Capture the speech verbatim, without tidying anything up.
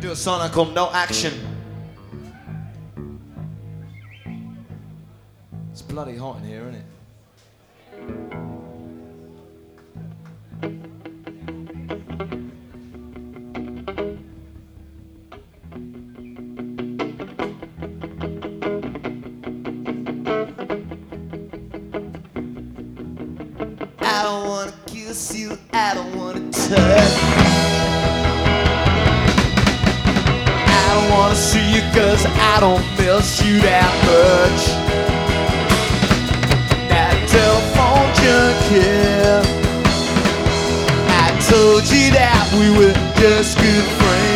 Do a song called No Action. It's bloody hot in here, isn't it? I don't wanna kiss you, I don't wanna touch. I don't wanna see you cause I don't miss you that much. That telephone junkie, I told you that we were just good friends.